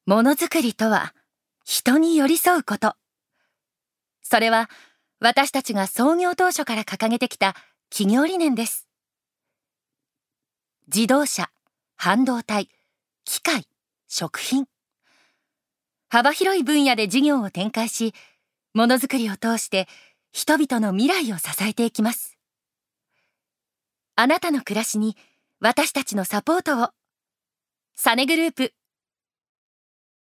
ものづくりとは、人に寄り添うこと。それは、私たちが創業当初から掲げてきた企業理念です。自動車、半導体、機械、食品。幅広い分野で事業を展開し、ものづくりを通して人々の未来を支えていきます。あなたの暮らしに私たちのサポートを。サネグループ